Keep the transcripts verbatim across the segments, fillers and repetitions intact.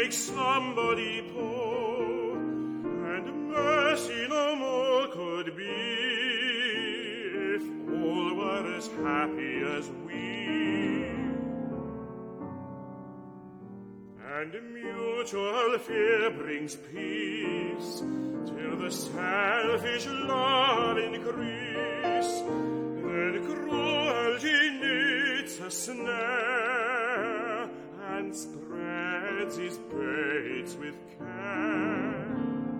make somebody poor, and mercy no more could be if all were as happy as we. And mutual fear brings peace, till the selfish love increase. Then cruelty knits a snare, and spreads his baits with care.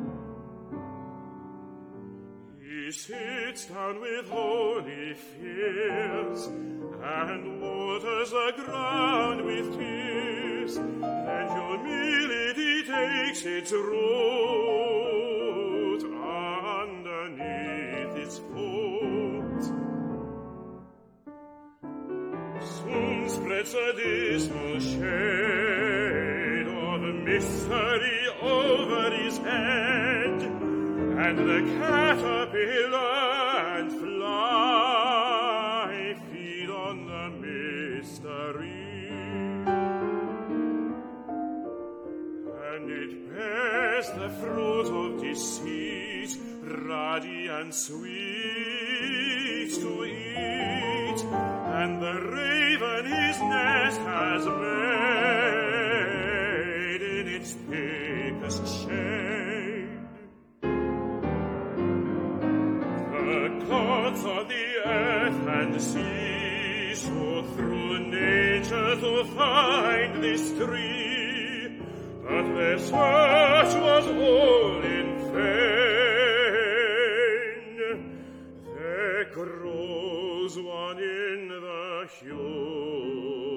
He sits down with holy fears, and waters the ground with tears. Then humility takes its root underneath its foot. Soon spreads a dismal shade of mystery over his head, and the caterpillar and fly feed on the mystery. And it bears the fruit of deceit, ruddy and sweet to eat, and the raven his nest has made in its thickest shade. The gods of the earth and sea sought through nature to find this tree, but their search was all in vain. There grows one in the human